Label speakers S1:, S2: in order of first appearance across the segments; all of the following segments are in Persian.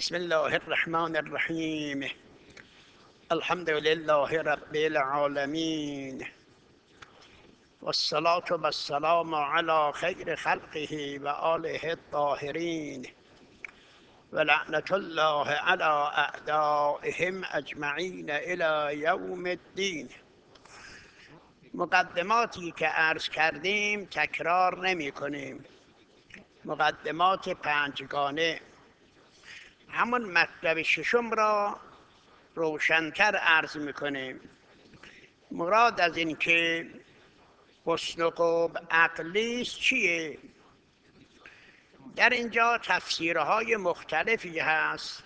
S1: بسم الله الرحمن الرحیم. الحمد لله رب العالمین والصلاة والسلام على خیر خلقه و آله الطاهرین و لعنت الله علی اعدائهم اجمعین الی یوم الدین. مقدماتی که عرض کردیم تکرار نمی کنیم. مقدمات پنجگانه. همون مطلب ششم را روشن‌تر عرض میکنیم. مراد از این که حسن و قبح عقلی چیه؟ در اینجا تفسیرهای مختلفی هست.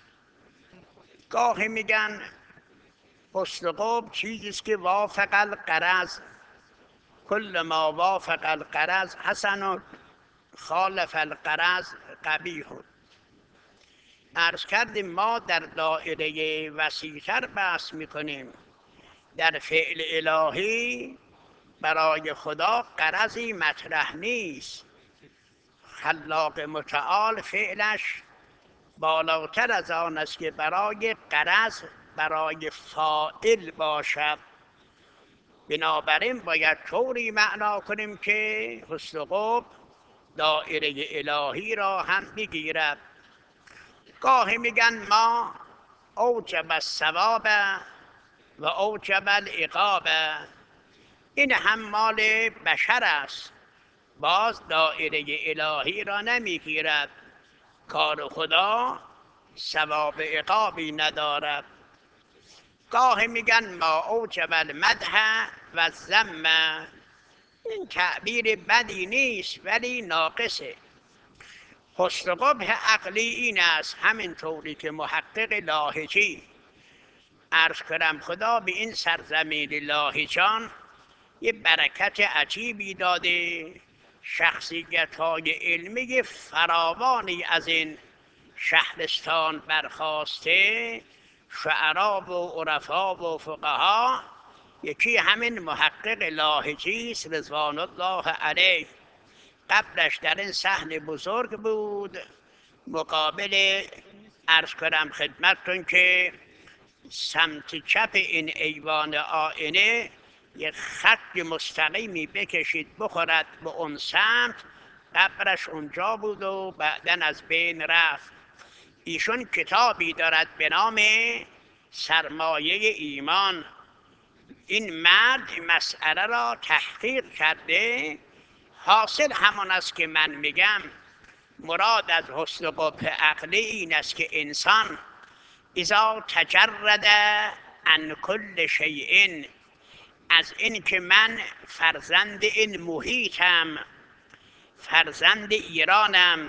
S1: گاهی میگن حسن و قبح چیزی است که وافق الغرض، کل ما وافق الغرض حسن و خالف الغرض قبیح. عرض کردیم ما در دایره وسیع‌تر بحث میکنیم. در فعل الهی برای خدا غرضی مطرح نیست. خلاق متعال فعلش بالاتر از آن است که برای غرض، برای فاعل باشد. بنابراین باید طوری معنا کنیم که حسن و قبح دایره الهی را هم بگیرد. گاهی میگن ما اوجب الثواب و اوجب العقاب. این هم مال بشر است، باز دایره الهی را نمیگیرد. کار خدا ثواب عقابی ندارد. گاهی میگن ما اوجب المدح و الذم. این تعبیر بدی نیست ولی ناقصه. حسن و قبح عقلی این است، همینطوری که محقق لاهجی عرض کنم خدا به این سرزمین لاهجان یه برکت عجیبی داده. شخصیت‌های علمی فراوانی از این شهرستان برخاسته، شعرا و عرفا و فقها. یکی همین محقق لاهجی است رضوان الله علیه. قبلش در این صحن بزرگ بود، مقابل عرض کنم خدمتتون که سمت چپ این ایوان آینه یک خط مستقیمی بکشید بخورد به اون سمت. قبرش اونجا بود و بعدن از بین رفت. ایشون کتابی دارد به نام سرمایه ایمان. این مرد مسئله را تحقیق کرده. حاصل همان است که من میگم. مراد از حسن و قبح عقلی این است که انسان اذا تجرد عن کل شیء، از این که من فرزند این محیطم، فرزند ایرانم،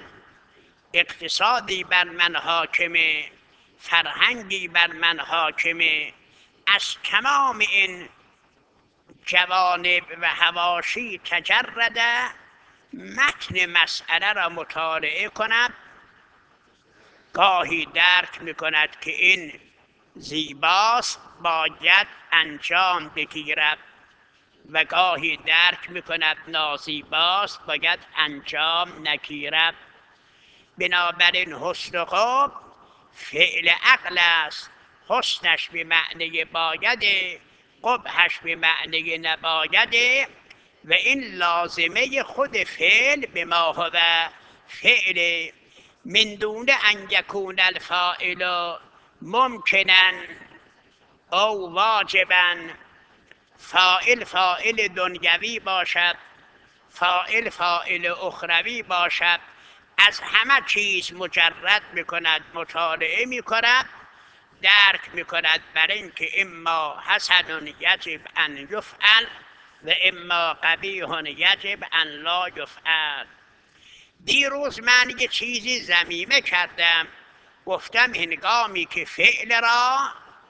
S1: اقتصادی بر من حاکمه، فرهنگی بر من حاکمه، از تمام این جوانب و حواشی تجرده، متن مسئله را مطالعه کند. گاهی درک میکند که این زیباست باید انجام بگیرد و گاهی درک میکند نازیباست باید انجام نگیرد. بنابراین حسن و قبح فعل عقل است. حسنش به معنی بایده، قبحش به معنی نبایده و این لازمه خود فعل به ما هو فعل من دون ان یکون الفاعل ممکنا او واجبا. فاعل دنیوی باشد، فاعل اخروی باشد، از همه چیز مجرد میکند، مطالعه میکند، درک میکند بر این که اما حسن یجب ان یفعل و اما قبیح یجب ان لا یفعل. دیروز من یه چیزی ضمیمه کردم، گفتم هنگامی که فعل را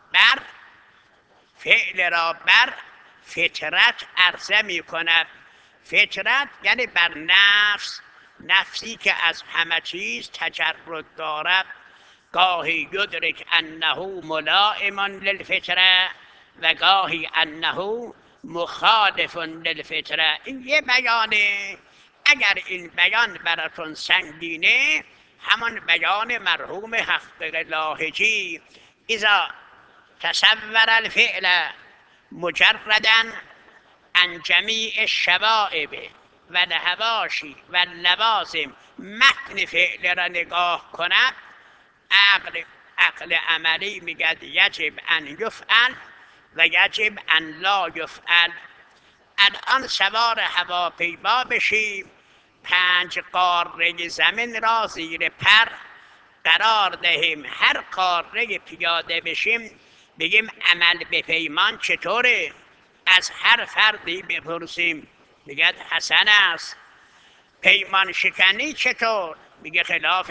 S1: بر فطرت عرضه می کند. فطرت یعنی بر نفس، نفسی که از همه چیز تجرد دارد. گاهی یدرک انه ملائم للفطره و گاهی انه مخالف للفطره. این یه بیانه. اگر این بیان براتون سنگینه همون بیان مرحوم حقق لاهجی اذا تصور الفعل مجردا عن جمیع الشوائب و الحواشی و اللوازم، متن فعل را نگاه کند، عقل عملی میگد یجب ان یفعل و یجب ان لا یفعل. الان سوار هواپیما بشیم، 5 قاره زمین را زیر پر قرار دهیم، هر قاره پیاده بشیم بگیم عمل به پیمان چطوره، از هر فردی بپرسیم میگه حسن است. پیمان شکنی چطور؟ میگه خلاف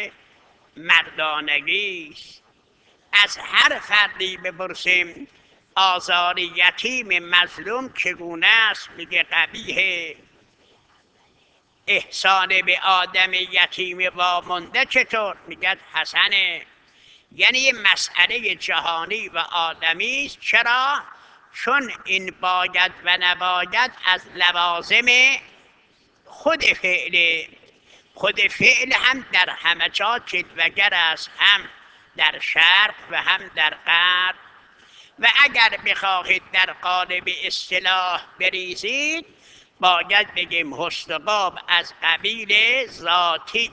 S1: مردانگی است. از هر فردی بپرسیم آزار یتیم مظلوم چگونه است؟ میگه قبیحه. احسان به آدم یتیم وامانده چطور؟ میگه حسنه. یعنی مسئله جهانی و آدمی است. چرا؟ چون این باید و نباید از لوازم خود فعل. خود فعل هم در همه جا جلوه‌گر است، هم در شرق و هم در غرب. و اگر بخواهید در قالب اصطلاح بریزید باید بگیم حسن باب از قبیل ذاتی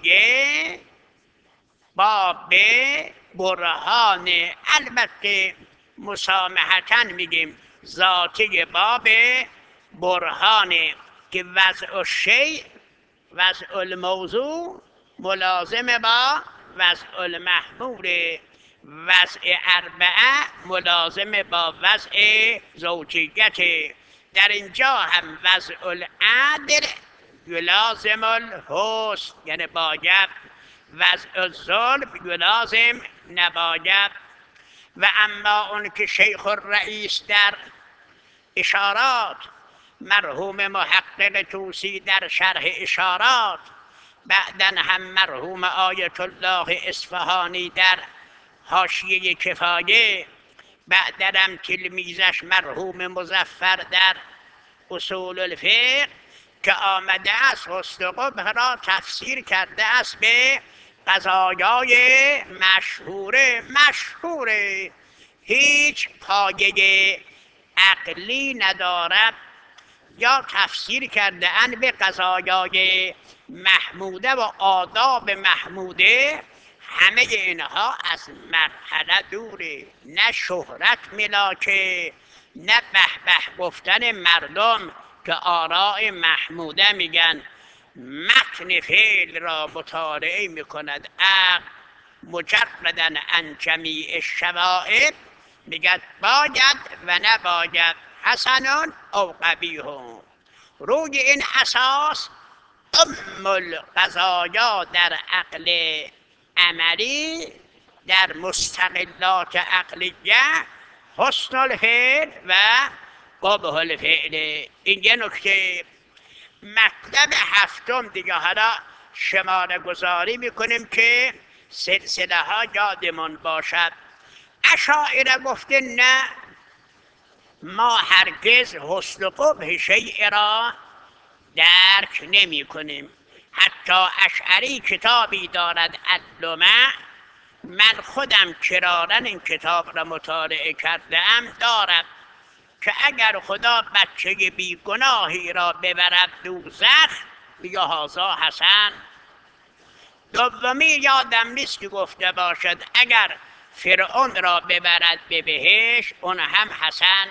S1: باب برهان، البته مسامحتاً میگیم ذاتی باب برهانه که وضع الشیء وضع الموضوع ملازم با وضع المحمول، وضع اربعه ملازم با وضع زوجیت. در اینجا هم وضع العدل یلازم الحسن، یعنی باید. وضع الظلم یلازم نباید. و اما اون که شیخ الرئیس در اشارات، مرحوم محقق توسی در شرح اشارات، بعدن هم مرحوم آیت الله اصفهانی در حاشیه کفایه، بعدن هم تلمیذش مرحوم مظفر در اصول الفقه که آمده است حسن قبح را تفسیر کرده است به قضایای مشهوره، هیچ پایه عقلی ندارد. یا تفسیر کرده اند به قضایای محموده و آداب محموده، همه اینها از مرحله دوره، نه شهرت ملاکه، نه به گفتن مردم که آراء محموده میگن. متن فعل را مطالعه میکند عقل مجردا عن جمیع الشوائب، میگد باید و نباید، حسنون او قبیحون. روی این اساس ام القضایا در عقل عملی، در مستقلات عقلیه، حسن الفعل و قبح الفعل. این یه نکته. مطلب هفتم دیگه حالا شماره گذاری میکنیم که سلسله ها یادمون باشد. اشاعره گفته نه، ما هرگز حسن و قبح شیء را درک نمی کنیم. حتی اشعری کتابی دارد اللمع، من خودم کرارن این کتاب را مطالعه کردم، دارد که اگر خدا بچه بی گناهی را ببرد دوزخ بگه هازا حسن. دومی یادم نیست که گفته باشد اگر فرعون را ببرد به بهشت اون هم حسن.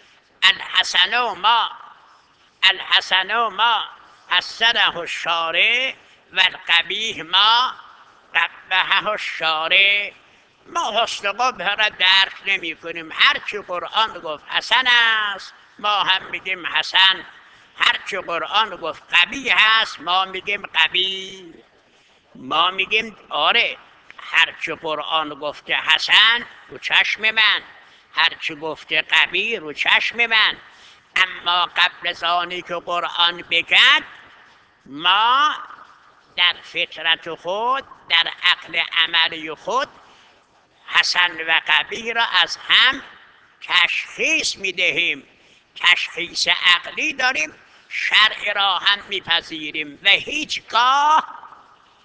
S1: الحسن ما حسنه الشارع و القبیح ما قبحه الشارع. ما حسن قبح را درک نمی کنیم. هرچی قرآن گفت حسن است ما هم میگیم حسن، هرچی قرآن گفت قبیح است ما میگیم قبیح. ما میگیم آره هرچی قرآن گفته حسن رو چشم من، هرچی گفته قبیح رو چشم من، اما قبل از آنی که قرآن بگد ما در فطرت خود، در عقل عملی خود حسن و قبیح را از هم تشخیص میدهیم. تشخیص عقلی داریم، شرع را هم میپذیریم و هیچگاه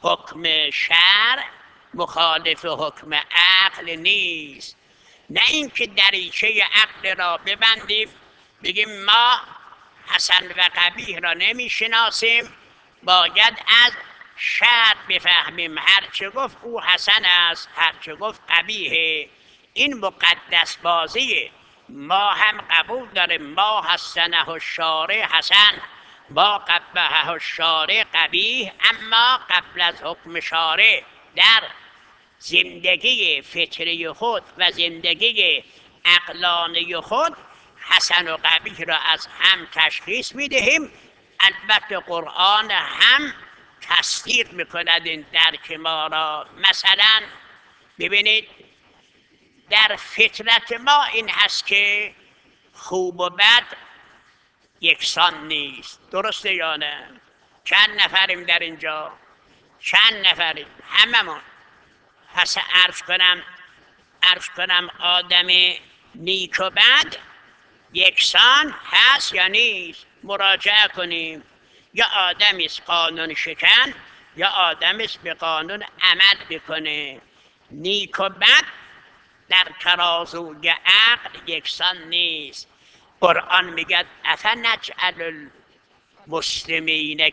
S1: حکم شرع مخالف حکم عقل نیست. نه اینکه دریچه عقل را ببندیم بگیم ما حسن و قبیح را نمیشناسیم، باید از شرع بفهمیم هرچه گفت او حسن است، هرچه گفت قبیحه. این مقدس بازیه. ما هم قبول داریم ما حسنه الشارع حسن، ما قبحه الشارع قبیح، اما قبل از حکم شارع در زندگی فطری خود و زندگی عقلانی خود حسن و قبیح را از هم تشخیص میدهیم. البته قرآن هم تصدیق میکند این درک ما را. مثلا ببینید در فطرت ما این هست که خوب و بد یکسان نیست. درسته یا نه؟ چند نفریم در اینجا؟ چند نفریم؟ هممون. پس عرض کنم آدم نیک و بد یکسان هست یا نیست؟ مراجعه کنیم. یا آدمی است قانون شکن، یا آدمی است به قانون عمل بکنه. نیک و بد در ترازوی عقل یکسان نیست. قرآن میگه افنجعل المسلمین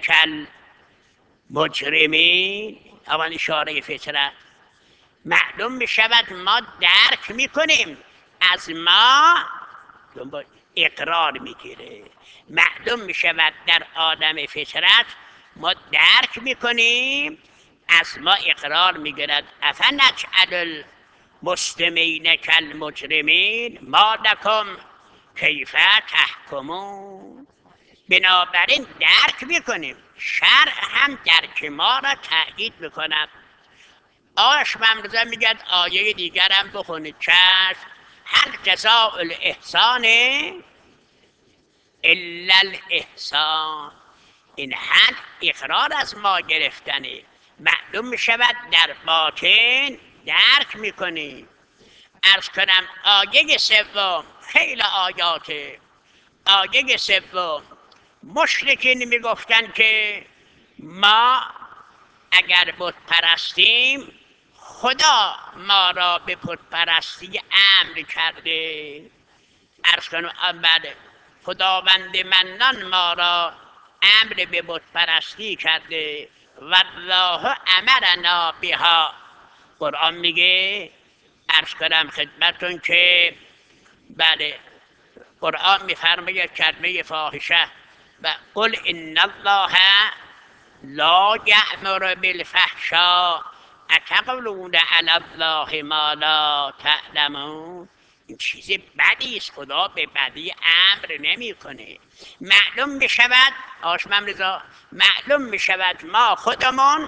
S1: کالمجرمین، اول اشاره فطرت. معلوم میشود ما درک میکنیم، از ما اقرار میگیره. معلوم میشود در آدم فطرت ما درک میکنیم، از ما اقرار میگیرد. افنجعل المسلمین کالمجرمین ما لکم کیف تحکمون. بنابراین درک میکنیم، شرع هم درک ما را تأیید میکند. آش ممرزه میگه آیه دیگرم بخونید. چشم. هل جزاء الاحسان الا الاحسان. این هل اقرار از ما گرفتنه. معلوم میشود در باطن درک میکنیم. عرض کنم آیه سوم خیلی آیاته. آیه سوم مشرکین میگفتن که ما اگر بت پرستیم خدا ما را به بت پرستی امر کرده. عرض کنم بله، خداوند منان ما را امر به بت پرستی کرده. والله امرنا بها. قرآن میگه، عرض کنم خدمتون که بله قرآن میفرماید کلمه فاحشه و قل ان الله لا یأمر بالفحشاء اتقولون علی الله ما لا تعلمون. این چیز بدی است، خدا به بدی امر نمیکنه. معلوم میشود آشمم رضا، معلوم میشود ما خودمون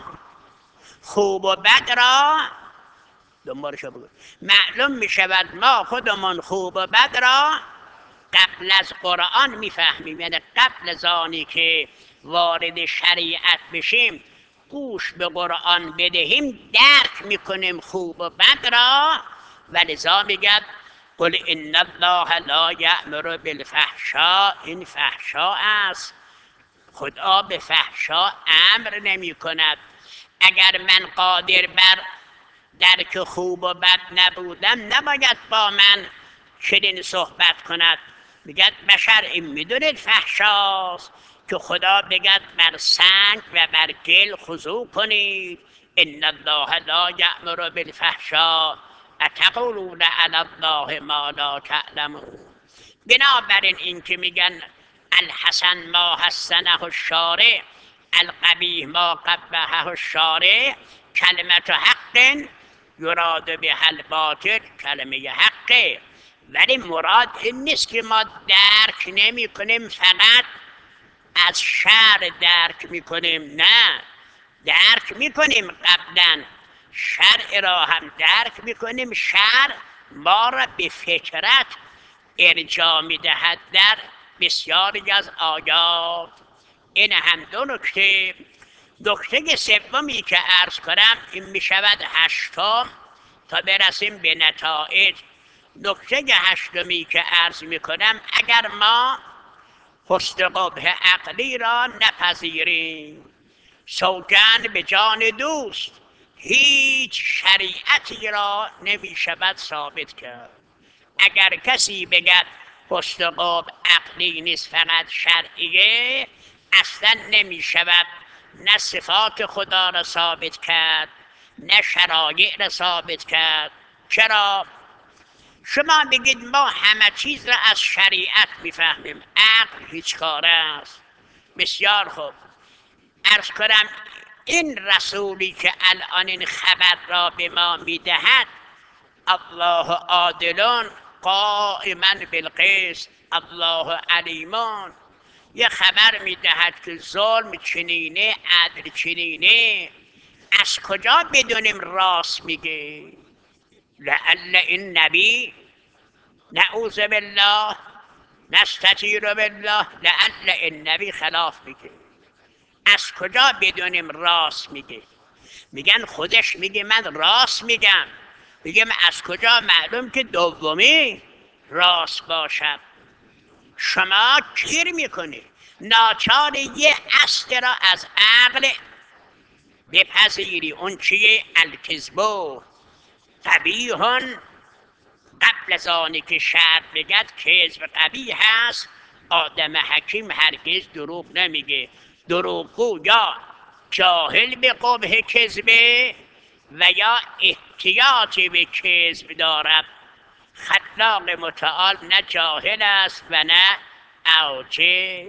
S1: خوب و بد را دنبالشو بگو. معلوم میشود ما خودمون خوب و بد را قبل از قرآن میفهمیم. یعنی قبل از آنی که وارد شریعت بشیم گوش به قرآن بدهیم درک میکنیم خوب و بد را. و لذا میگه قل ان الله لا یأمر بالفحشاء. این فحشا است، خدا به فحشا امر نمی کند. اگر من قادر بر درک خوب و بد نبودم نباید با من چنین صحبت کند. میگه بشر این میدونید فحشاست که خدا بگد بر سنگ و بر گل خضوع کنید. ان الله لا یأمر بالفحشاء اتقولون علی الله ما لا تعلمون. بنابراین این که میگن الحسن ما حسنه الشارع القبیح ما قبحه الشارع کلمت حق یراد به الباطل، کلمه حقه، ولی مراد این نیست که ما درک نمی کنیم فقط از شرع درک می کنیم. نه، درک می کنیم قبلا شرع را هم درک می کنیم. شرع ما را به فطرت ارجاع می دهد در بسیاری از آیات. این هم دو نکته. نکته سومی که عرض کنم این می شود هشتم تا برسیم به نتایج. نکته هشتمی که عرض می کنم اگر ما حسن قبح عقلی را نپذیریم، سوگند به جان دوست، هیچ شریعتی را نمی شود ثابت کرد. اگر کسی بگد حسن قاب عقلی نیست فقط شرعیه، اصلا نمی شود نه صفات خدا را ثابت کرد نه شرایع را ثابت کرد. چرا؟ شما بگید ما همه چیز را از شریعت میفهمیم، عقل هیچ کاره است. بسیار خوب، عرض کنم این رسولی که الان این خبر را به ما میدهد، الله عادلون قائما بالقسط الله علیمان، یه خبر میدهد که ظلم چنینه عدل چنینه. از کجا بدونیم راست میگه؟ لعل این نبی، نعوذ بالله، نستجیر بالله، لعل این نبی خلاف میگه. از کجا بدونیم راست میگه؟ میگن خودش میگه من راست میگم. میگم از کجا معلوم که دومی راست باشد؟ شما گیر میکنی، ناچار یه اصل را از عقل بپذیری. اون چیه؟ الکذب قبیح. قبل از آنی که شرع بگد کذب قبیح هست. آدم حکیم هرگز دروغ نمیگه. دروغگو یا جاهل به قبح کذبه و یا احتیاطی به کذب دارد. خلاق متعال نه جاهل است و نه اوجه.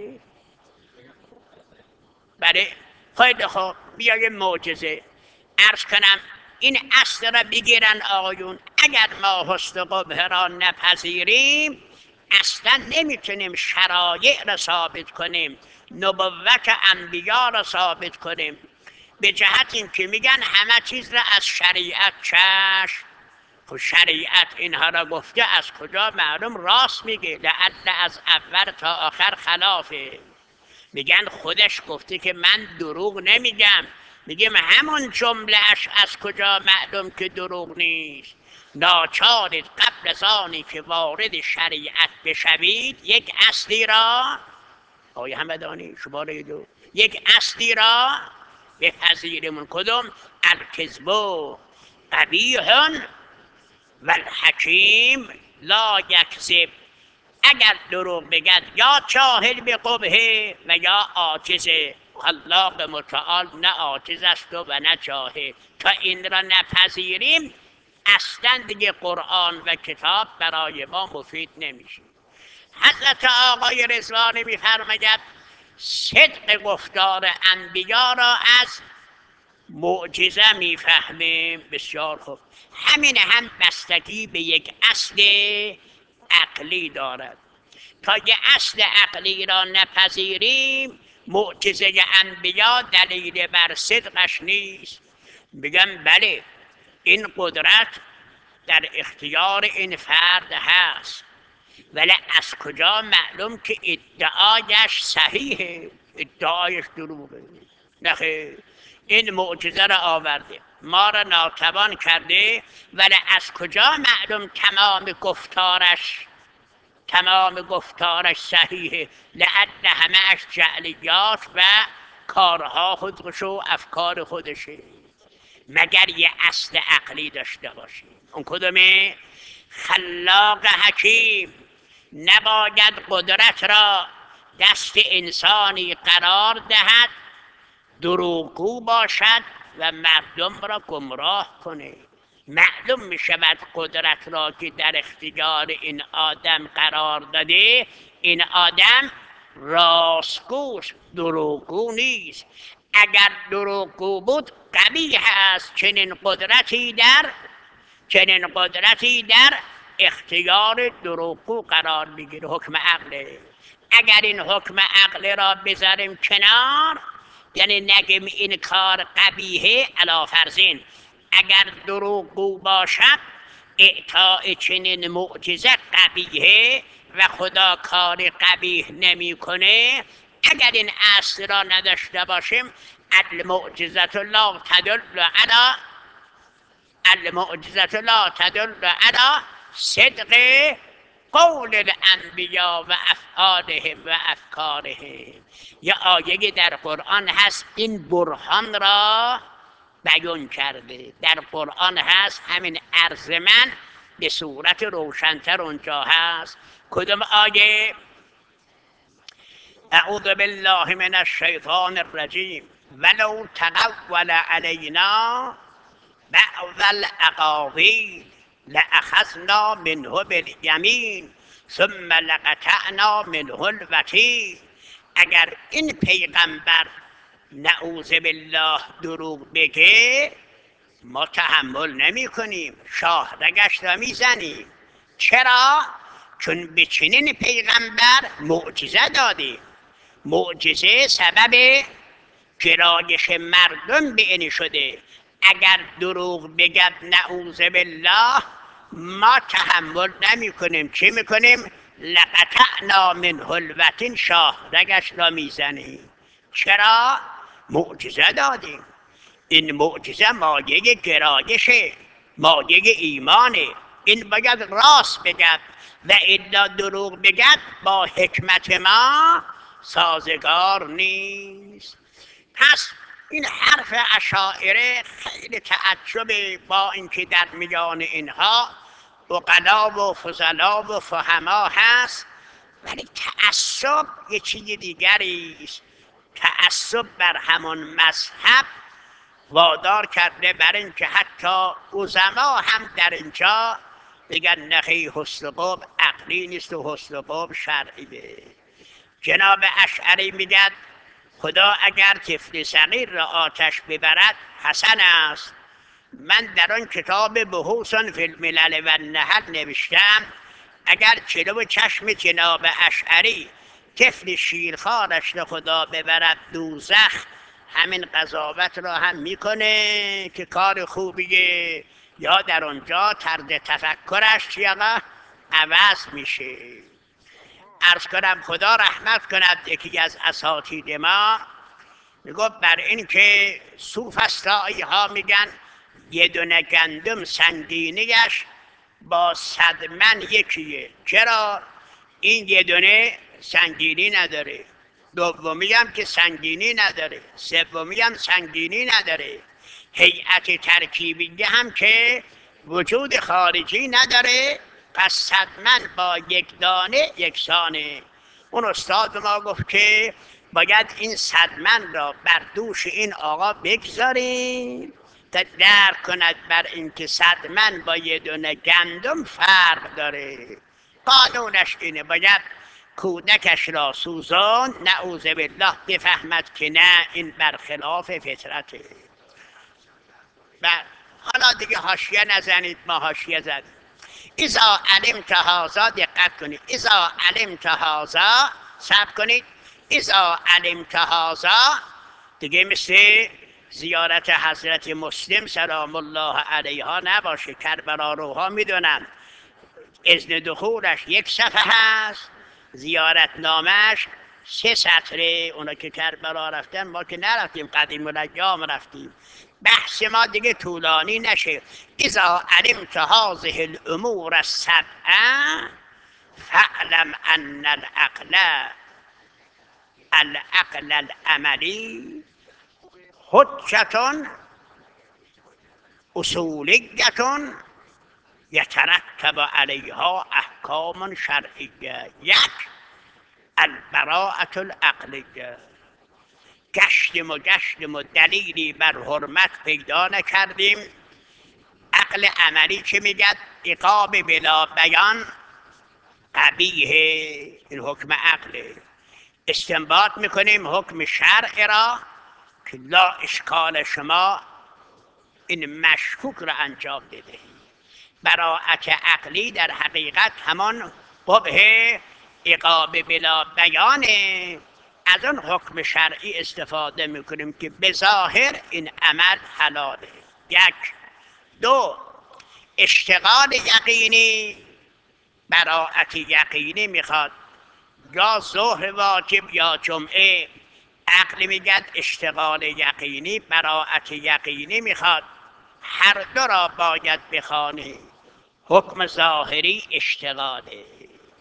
S1: بله خیلی خوب، بیای معجزه عرض کنم. این اصل را بگیرن آقایون. اگر ما حسن قبح را نپذیریم اصلا نمیتونیم شرایع را ثابت کنیم، نبوت انبیا را ثابت کنیم. به جهت این که میگن همه چیز را از شریعت چشم. خب شریعت اینها را گفته، از کجا معلوم راست میگه؟ لعل از اول تا آخر خلافه. میگن خودش گفته که من دروغ نمیگم. میگم همون جمله اش از کجا معلوم که دروغ نیست؟ ناچارید قبل از آنی که وارد شریعت بشوید یک اصلی را، آقای همدانی شماره 2، یک اصلی را بپذیریم. کدوم؟ الکذب قبیح و الحکیم لا یکذب. اگر دروغ بگد یا جاهل به قبحه و یا عاجزه. خلاق متعال نه عاجز است و نه جاهل. تا این را نپذیریم اصلا دیگه قرآن و کتاب برای ما مفید نمیشه. حضرت آقای رضوانی میفرماید صدق گفتار انبیا را از معجزه میفهمیم. بسیار خوب، همین هم بستگی به یک اصل عقلی دارد. تا یه اصل عقلی را نپذیریم معجزه انبیا دلیل بر صدقش نیست. بگم بله این قدرت در اختیار این فرد هست، ولی از کجا معلوم که ادعایش صحیحه، ادعایش دروغه؟ نخیر، این معجزه را آورده، ما را ناتوان کرده، ولی از کجا معلوم تمام گفتارش صحیحه؟ لعل همهش جعلیات و کارها خودش و افکار خودشه. مگر یه اصل عقلی داشته باشه. اون کدومه؟ خلاق حکیم نباید قدرت را دست انسانی قرار دهد دروغگو باشد و مردم را گمراه کنه. معلوم می شود قدرت را که در اختیار این آدم قرار داده، این آدم راستگوست، دروغگو نیست. اگر دروغگو بود قبیح است چنین قدرتی در اختیار دروغگو قرار بگیره. حکم عقله. اگر این حکم عقل را بذاریم کنار، یعنی نگیم این کار قبیحه، علی فرضین اگر دروغگو باشد اعطاء چنین معجزه قبیحه و خدا کار قبیح نمیکنه. اگر این اصل را نداشته باشیم المعجزة لا تدل علی صدق قول الانبیا و افعالهم و افکارهم. یا آیه در قرآن هست این برهان را بیان کرده، در قرآن هست، همین عرض من به صورت روشنتر اونجا هست. کدوم آیه؟ اعوذ بالله من الشیطان الرجیم ولو تقول علینا بعض الاقاویل لأخذنا منه بالیمین ثم لقطعنا منه الوتین. اگر این پیغمبر نعوذ بالله دروغ بگه ما تحمل نمی کنیم، شاهرگش را میزنیم. چرا؟ چون به چنین پیغمبر معجزه دادیم. معجزه سبب گرایش مردم به این شده. اگر دروغ بگد نعوذ بالله ما تحمل نمی کنیم. چی میکنیم؟ لقطعنا منه الوتین، شاهرگش را میزنیم. چرا؟ معجزه دادیم. این معجزه مایه گرایشه، مایه ایمانه. این باید راست بگد و الا دروغ بگد با حکمت ما سازگار نیست. پس این حرف اشاعره خیلی تعجبه، با اینکه در میان اینها عقلا و فضلا و فهما هست، ولی تعصب یه چیز دیگری است. تعصب بر همان مذهب وادار کرده بر اینکه حتی عظما هم در اینجا بگن نخی حسن قوم عقلی نیست و حسن قوم شرعیه. جناب اشعری میگن خدا اگر طفل صغیر را آتش ببرد حسن است. من در آن کتاب بحوث فی الملل و النحل نوشتم اگر جلو چشم جناب اشعری طفل شیرخوارش را خدا ببرد دوزخ، همین قضاوت را هم میکنه که کار خوبیه، یا در آنجا طرز تفکرش چیه عوض میشه. عرض کنم خدا رحمت کند یکی از اساتید ما میگفت بر این که سوفسطایی ها میگن یه دونه گندم سنگینیش با 100 من یکیه. چرا؟ این یه دونه سنگینی نداره، دومی هم که سنگینی نداره، سومی هم سنگینی نداره، هیئت ترکیبی هم که وجود خارجی نداره، پس 100 من با یک دانه یکسانه. اون استاد ما گفت که باید این 100 من را بر دوش این آقا بگذاریم تا درک کند بر اینکه 100 من با یه دونه گندم فرق داره. قانونش اینه، باید کودکش را سوزان نعوذ بالله بفهمد که نه این برخلاف فطرته. و حالا دیگه حاشیه نزنید، ما حاشیه زدیم. اذا علمت هذا، دقت کنید، اذا علمت هذا، صبر کنید، اذا علمت هذا دیگه مثل زیارت حضرت مسلم سلام الله علیها نباشه. کربلا روها میدونن اذن دخولش 1 صفحه هست، زیارت نامش 3 سطره. اونا که کربلا رفتن، ما که نرفتیم، قدیم الایام رفتیم. بحث ما دیگه طولانی نشه. اذا علمت هذه الامور السبعه فاعلم ان العقل العملی حجة اصولیة یترتب علیها احکام شرعیه. 1 البراءة العقلیه. گشتیم و دلیلی بر حرمت پیدا نکردیم. عقل عملی چه میگد؟ عقاب بلا بیان قبیحه. این حکم عقله. استنباط میکنیم حکم شرع را که لا اشکال شما این مشکوک را انجام بده. براءت عقلی در حقیقت همان قبح عقاب بلا بیانه. از اون حکم شرعی استفاده میکنیم که به ظاهر این عمل حلاله. 1 2 اشتغال یقینی. براءت یقینی میخواد یا ظهر واجب یا جمعه. عقل میگد اشتغال یقینی، براءت یقینی میخواد. هر دو را باید بخوانی. حکم ظاهری اشتغاله.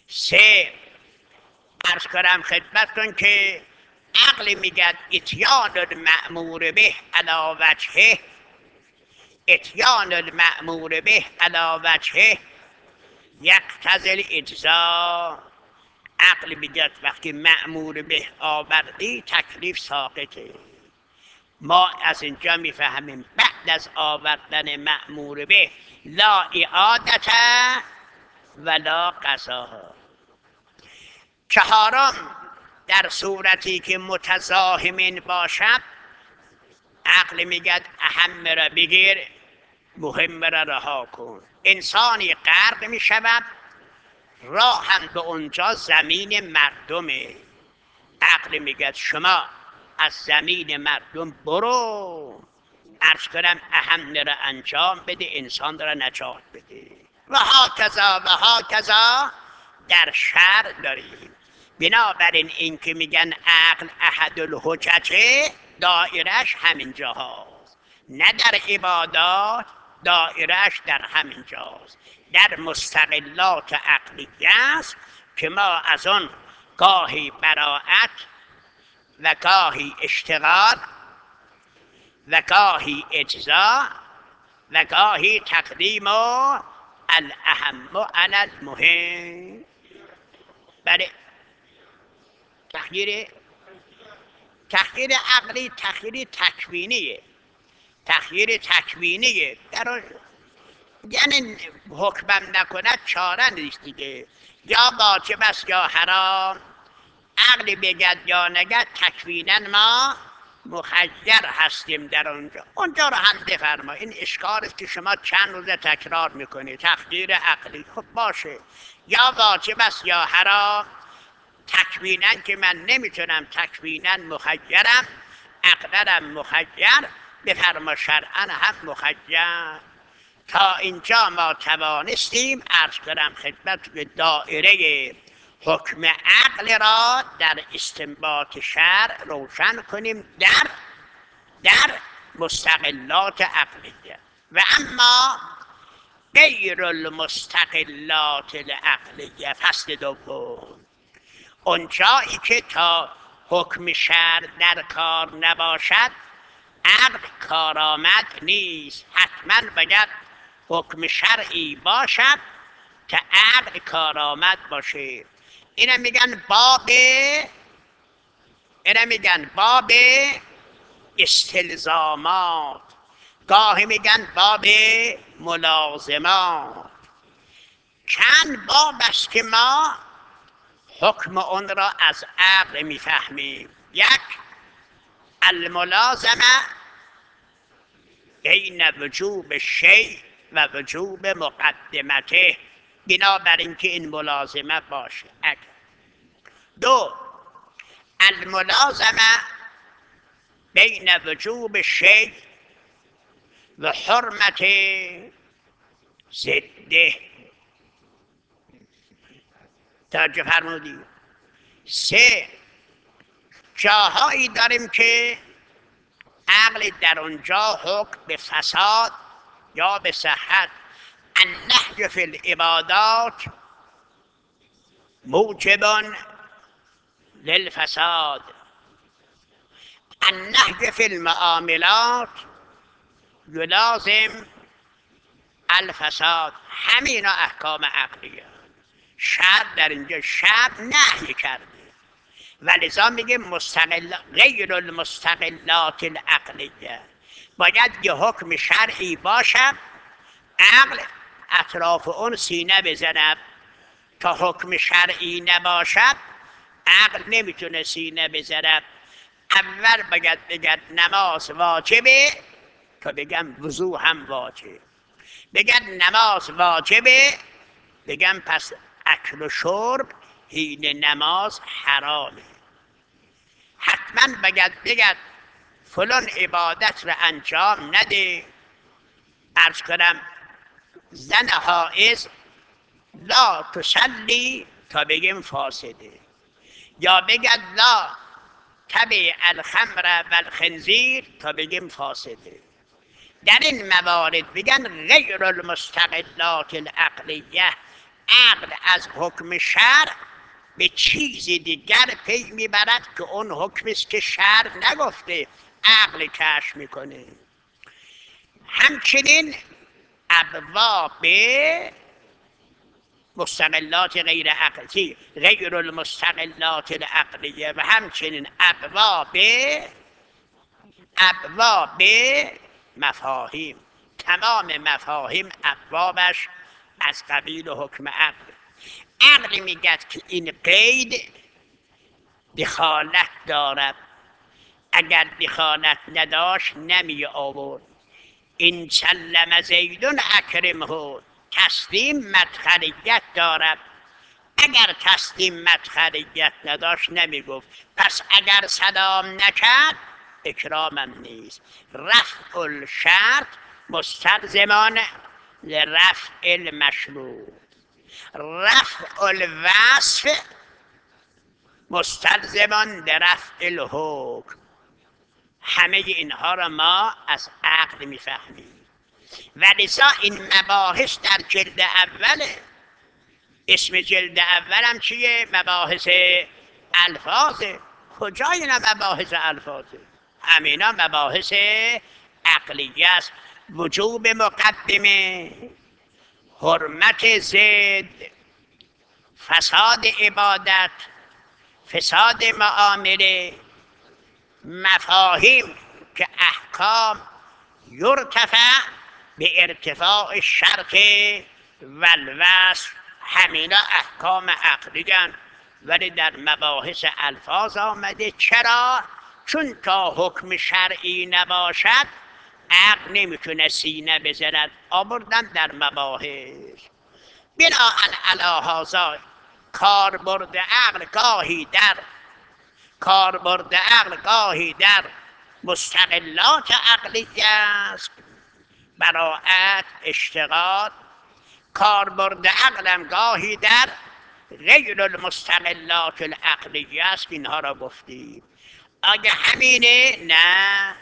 S1: سه، عرض کنم خدمتتون که عقل میگد اتیان المأمور به علی وجهه، اتیان المأمور به علی وجهه یقتضی الاجزا. عقل میگد وقتی مأمور به آوردی تکلیف ساقطه. ما از اینجا میفهمیم بعد از آوردن مأمور به لا اعادت ولا قضا. چهارم، در صورتی که متزاحمین باشد عقل میگد اهم را بگیر مهم را رها کن. انسانی غرق میشود راه هم به اونجا زمین مردمه، عقل میگد شما از زمین مردم برو، عرض کنم اهم را انجام بده، انسان را نجات بده. و ها در شرع داریم. بنابراین این که میگن عقل احد الحججه دایرش همین جاهاست، نه در عبادات، دایرش در همین جاست، در مستقلات عقلیه است که ما از آن گاهی براعت و گاهی اشتغال و گاهی اجزا و گاهی تقدیم الاهم علی المهم. بله، تخییر عقلی تخییر تکوینیه، تخییر تکوینیه. در یعنی حکمم نکند چاره نیست دیگه، یا واجب است یا حرام. عقل بگد یا نگد تکوینا ما مخیر هستیم در اونجا رو هم بفرما. این اشکال است که شما چند روز تکرار میکنید تخییر عقلی. خب باشه، یا واجب است یا حرام. تکوینا که من نمیتونم، تکوینا مخیرم، عقلم مخیر، بفرما شرعا هم مخیر. تا اینجا ما توانستیم عرض کنم خدمت دائره حکم عقل را در استنباط شرع روشن کنیم در مستقلات عقلیه. و اما غیر المستقلات العقلیه، فصل دوم، اونجایی که تا حکم شرع در کار نباشد عقل کارآمد نیست. حتما باید حکم شرعی باشد که عقل کارآمد باشه. اینا میگن باب استلزامات، گاهی میگن باب ملازمات. چند باب است که ما حکم اون را از عقل میفهمیم. یک، الملازمه بین وجوب شیء و وجوب مقدمته، بنابراین که این ملازمه باشه. دو، الملازمه بین وجوب شیء و حرمت ضده. توجه فرمودی؟ سه، جاهایی داریم که عقل در اونجا حکم به فساد یا به صحت. النهی فی العبادات موجب للفساد، النهی فی المعاملات یلازم الفساد. همینا احکام عقلیه. شرع در اینجا شرع نهی کرده و لذا میگه غیر المستقلات العقلیه. باید یه حکم شرعی باشد عقل اطراف اون سینه بزند. تا حکم شرعی نباشد عقل نمیتونه سینه بزند. اول باید بگن نماز واجبه تا بگم وضو هم واجب، بگن نماز واجبه بگم پس اکل و شرب حین نماز حرامه. حتما باید بگن فلان عبادت را انجام نده. عرض کنم زن حائض لا تصلی تا بگیم فاسده، یا بگن لا تبع الخمر و الخنزیر تا بگیم فاسده. در این موارد بگن غیر المستقلات العقلیه، عقل از حکم شرع به چیزی دیگر پی میبرد که اون حکمی است که شرع نگفته، عقل کشف میکنه. همچنین ابواب مستقلات غیر عقلی، غیر المستقلات العقلیه، و همچنین ابواب مفاهیم، تمام مفاهیم ابوابش از قبیل حکم عقل. عقل میگد که این قید دخالت دارد، اگر دخالت نداشت نمی آورد. این سلم زیدون اکرمه، تسلیم مدخلیت دارد، اگر تسلیم مدخلیت نداشت نمی گفت. پس اگر سلام نکرد اکرامم نیست. رفع الشرط مستلزمان لرفع المشروط، رفع الوصف مستلزمان لرفع الحکم. همه اینها را ما از عقل میفهمیم و لذا این مباحث در جلد اوله. اسم جلد اولم چیه؟ مباحث الفاظه. کجا اینا مباحث الفاظه؟ همینا مباحث عقلیه است. وجوب مقدمه، حرمت ضد، فساد عبادت، فساد معامله، مفاهیم که احکام یرتفع به ارتفاع شرط و الوصف، همینا احکام عقلی هستند، ولی در مباحث الفاظ آمده. چرا؟ چون تا حکم شرعی نباشد عقل نمیتونه سینه بزند، آوردن در مباحث. بناهن علی هذا کاربرد عقل گاهی در مستقلات عقلیه است، براءت، اشتغال. کاربرد عقلم گاهی در غیر المستقلات العقلیه است. اینها را گفتیم. آگه همینه؟ نه.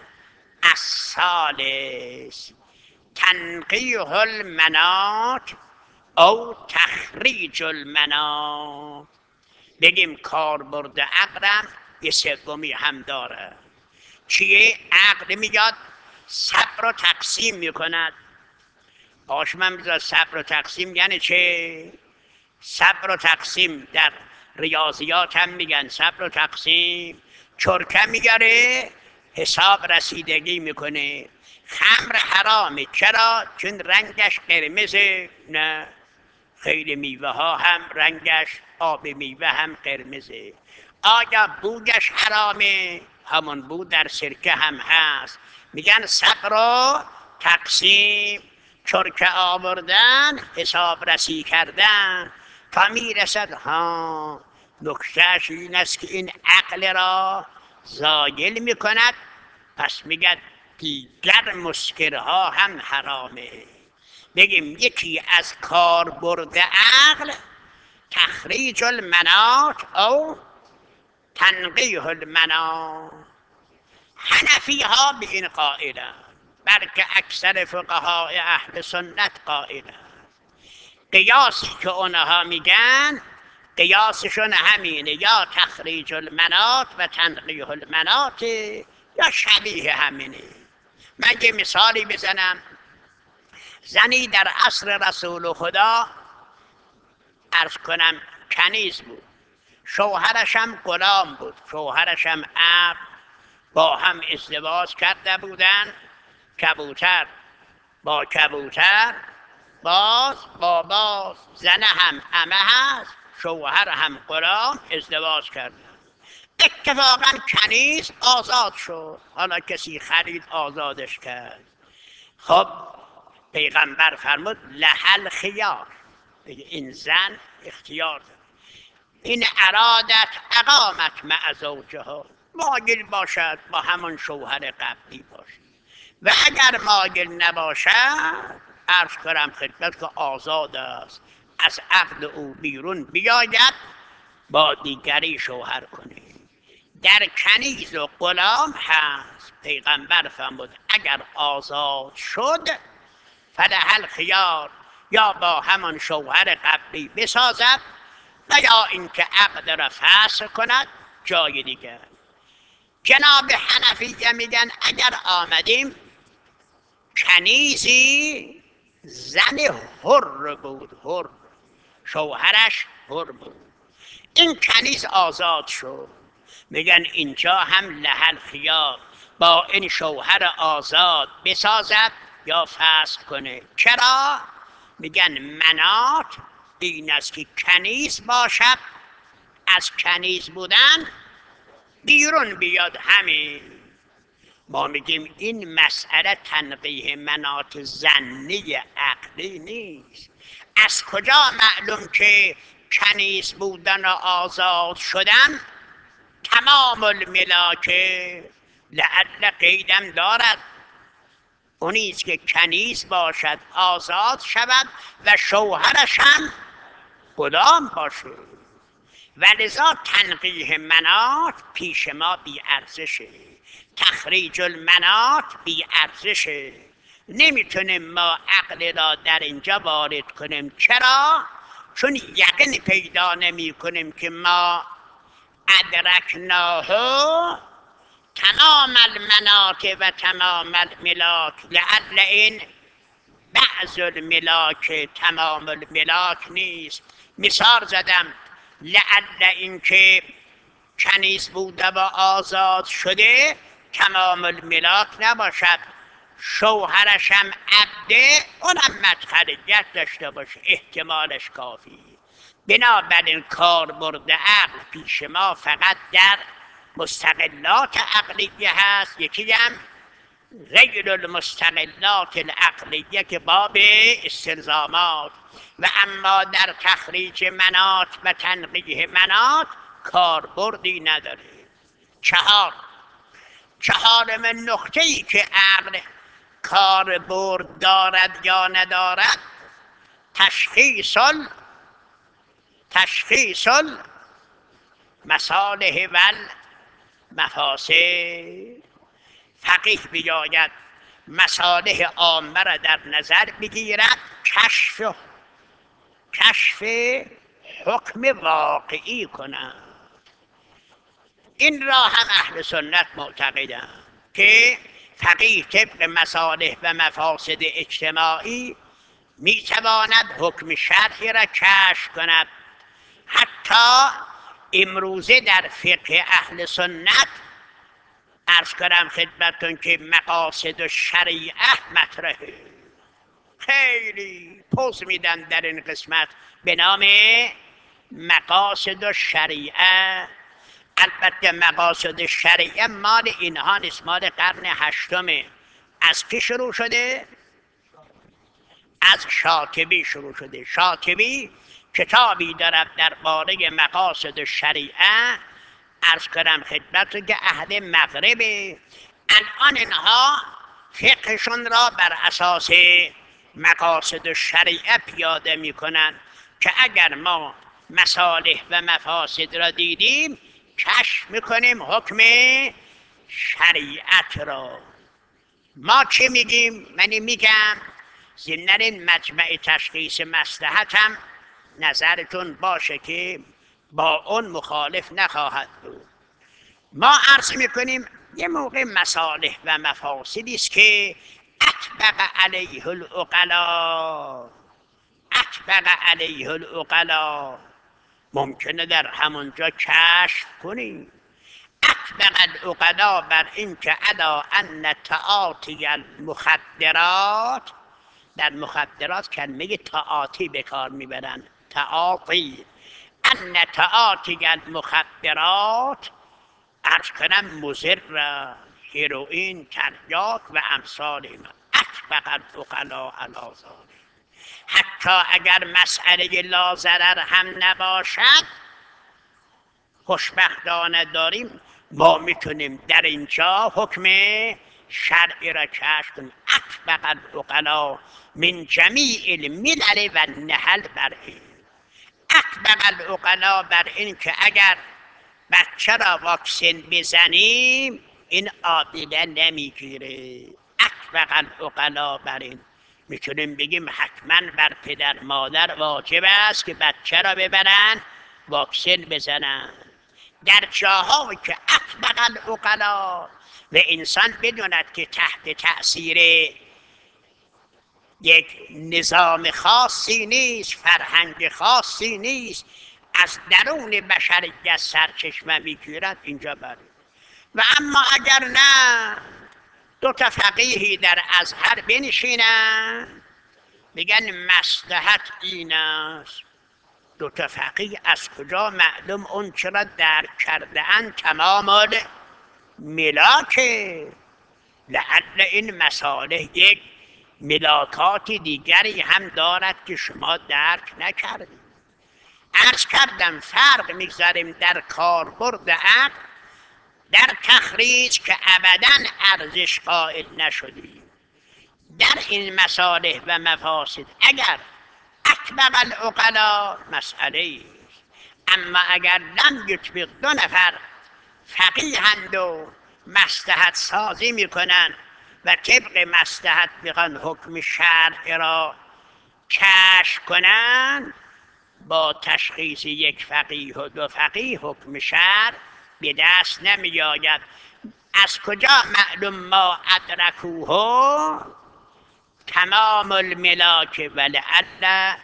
S1: الثالث تنقیح المناط او تخریج المناط. بگیم کاربرد عقلم یه سومی هم داره. چیه؟ عقل میاد صبر رو تقسیم میکند. آشمن بذار صبر و تقسیم یعنی چه؟ صبر و تقسیم در ریاضیات هم میگن صبر و تقسیم. چرکه میگره حساب رسیدگی میکنه. خمر حرامه. چرا؟ چون رنگش قرمزه. نه، خیلی میوه ها هم رنگش آب میوه هم قرمزه. آیا بوگش حرامه؟ همون بو در سرکه هم هست. میگن صبر و تقسیم، چرکه آوردن، حساب رسی کردن تا میرسد. نکتهش این است که این عقل را زایل میکند. پس میگن دیگر مسکرها هم حرامه. بگیم یکی از کاربرد عقل تخریج المناط او تنقیح المناط. حنفی ها به این قائلند، بلکه اکثر فقهای اهل سنت قائلند. قیاسی که اونها میگن قیاسشون همینه، یا تخریج المناط و تنقیح المناط یا شبیه همینه. من یه مثالی بزنم. زنی در عصر رسول خدا عرض کنم کنیز بود، شوهرش هم غلام بود، شوهرش هم عبد. با هم ازدواج کرده بودن، کبوتر با کبوتر، باز با باز. زن هم عمه هست، شوهر هم غلام، ازدواج کردن. اتفاقا کنیز آزاد شد. حالا کسی خرید آزادش کرد. خب پیغمبر فرمود لحل خیار، این زن اختیار دارد. این ارادت اقامت مع زوجها، مایل باشد با همون شوهر قبلی باشد، و اگر مایل نباشد عرض کنم خدمت که آزاد است، از عقد او بیرون بیاید با دیگری شوهر کنه. در کنیز و غلام هست. پیغمبر فرمود اگر آزاد شد فلح الخیار، یا با همان شوهر قبلی بسازد و یا اینکه عقد را فسخ کند جای دیگر. جناب حنفیه میگن اگر آمدیم کنیزی زن حر بود، حر، شوهرش حر بود، این کنیز آزاد شد، میگن اینجا هم لحل خیار با این شوهر آزاد بسازد یا فسخ کنه. چرا؟ میگن منات این است که کنیز باشد، از کنیز بودن بیرون بیاد. همین ما میگیم این مسئله تنقیح منات ظنی عقلی نیست. از کجا معلوم که کنیز بودن و آزاد شدن تمام الملاکه؟ لعل قیدم دارد، اونیست که کنیز باشد آزاد شود و شوهرش هم غلام باشه. ولذا تنقیح منات پیش ما بی ارزشه، تخریج المنات بی ارزشه. نمیتونیم ما عقل را در اینجا وارد کنیم. چرا؟ چون یقین پیدا نمی کنیم که ما ادرکناه تمام المنات و تمام الملاک. لعل این بعض الملاک تمام الملاک نیست. مثال زدم، لعل اینکه کنیز بوده و آزاد شده تمام الملاک نباشد، شوهرش هم عبده، اونم مدخلیت داشته باشه، احتمالش کافی. بنابراین کاربرد عقل پیش ما فقط در مستقلات عقلیه هست، یکی هم غیر المستقلات العقلیه که باب استلزامات. و اما در تخریج منات و تنقیح منات کاربردی نداره. چهارم نقطه‌ای که عقل کاربرد دارد یا ندارد تشخیص مصالح و مفاسد. فقیه بیاید مصالح عامه را در نظر بگیرد، کشف حکم واقعی کند. این را هم اهل سنت معتقدند که فقیه طبق مصالح و مفاسد اجتماعی میتواند حکم شرعی را کشف کند. حتی امروزه در فقه اهل سنت عرض کنم خدمتتون که مقاصد و شریعه مطرحه، خیلی پوز میدن در این قسمت به نام مقاصد و شریعه. البته مقاصد شریعه مال اینها نیست، مال قرن هشتمه. از کی شروع شده؟ از شاطبی شروع شده. شاطبی کتابی دارد درباره مقاصد شریعه، عرض کنم خدمتتون که اهل مغربه. الان اینها فقهشون را بر اساس مقاصد شریعه پیاده میکنن که اگر ما مصالح و مفاسد را دیدیم کشف میکنیم حکم شریعت را. ما چه میگیم؟ من میگم ضمن این مجمع تشخیص مصلحت هم نظرتون باشه که با اون مخالف نخواهد بود. ما عرض میکنیم یه موقع مصالح و مفاسدی است که اطبق علیه العقلا ممکنه در همونجا کشف کنیم. اطبق العقلا بر این که علا ان تعاطی المخدرات، در مخدرات کلمه تعاطی به کار میبرن، تعاطی، ان تعاطی المخدرات عرض کنم مضر، هیروئین، تریاک و امثال اینا. اطبق العقلا علی ذلک. حتی اگر مسئله لاضرر هم نباشد، خوشبختانه داریم ما میتونیم در اینجا حکم شرعی را کشف کنیم. اطبق العقلا من جمیع الملل و النحل بر این. اطبق العقلا بر این که اگر بچه را واکسن بزنیم این آبیله نمیگیره. اطبق العقلا بر این. میتونیم بگیم حتما بر پدر مادر واجب است که بچه را ببرن واکسن بزنن. در جاهایی که اطبق العقلا و انسان بدوند که تحت تأثیر یک نظام خاصی نیست، فرهنگ خاصی نیست، از درون بشریت سرچشمه میگیرد، اینجا بره. و اما اگر نه، دو تا فقیهی در ازهر بنشینن بگن مصلحت این است، دو تا فقیه از کجا معلوم اون چرا درک کرده اند تمام ملاکه؟ لعل این مساله یک ملاکات دیگری هم دارد که شما درک نکردید. عرض کردم فرق میگذاریم در کاربرد عقل، در تخریج که ابداً ارزش قائل نشدیم. در این مصالح و مفاسد اگر اطبق العقلا مسئله است، اما اگر لم یطبق، دو نفر فقیهند و مصلحت سازی میکنن و طبق مصلحت میخوان حکم شرع را کشف کنن، با تشخیص یک فقیه و دو فقیه حکم شرع به دست نمی آید. از کجا معلوم ما ادرکوه؟ تمام الملاک ولعل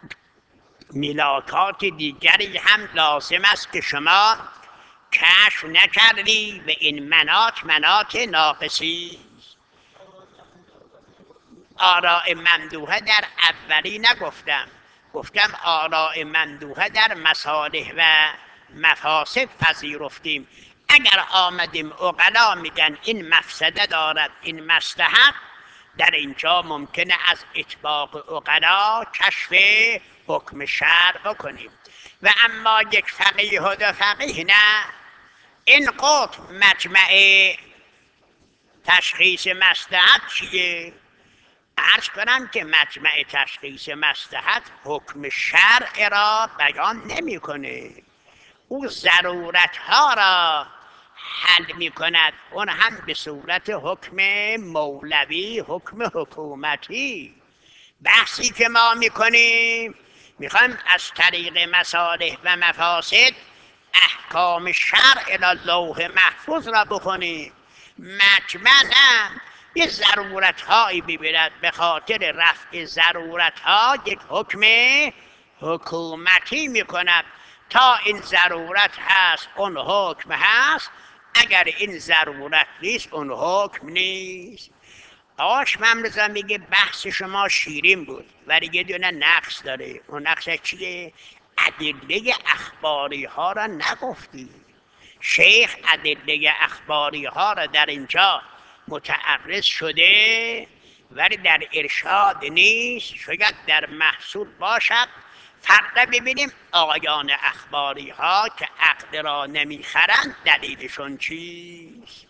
S1: ملاکات دیگری هم لازم است که شما کشف نکردی و این مناط ناقصی. آراء ممدوحه در اولی نگفتم، گفتم آراء ممدوحه در مصالح و مفاسد پذیرفتیم. اگر آمدیم عقلا میگن این مفسده دارد این مصلحت، در اینجا ممکنه از اطباق عقلا کشف حکم شرع بکنیم. و اما یک فقیه و دو فقیه نه، این قطب مجمع تشخیص مصلحت چیه؟ عرض کنم که مجمع تشخیص مصلحت حکم شرع را بیان نمیکنه، او ضرورت ها را حل می کند، اون هم به صورت حکم مولوی، حکم حکومتی. بحثی که ما میکنیم میخوایم از طریق مصالح و مفاسد احکام شرع را لوح محفوظ را بکنیم. مجمع نه، یه ضرورت هایی ببیند، به خاطر رفع ضرورت ها یک حکم حکومتی میکند. تا این ضرورت هست اون حکم هست، اگر این ضرورت نیست اون حکم نیست. آقاش ممرزا میگه بحث شما شیرین بود ولی یه دونه نقص داره. اون نقص چیه؟ ادله اخباری ها را نگفتی. شیخ ادله اخباری ها را در اینجا متعرض شده ولی در ارشاد نیست، شاید در محصول باشد. فردا ببینیم آقایان اخباری ها که عقل را نمیخرند دلیلشون چیست.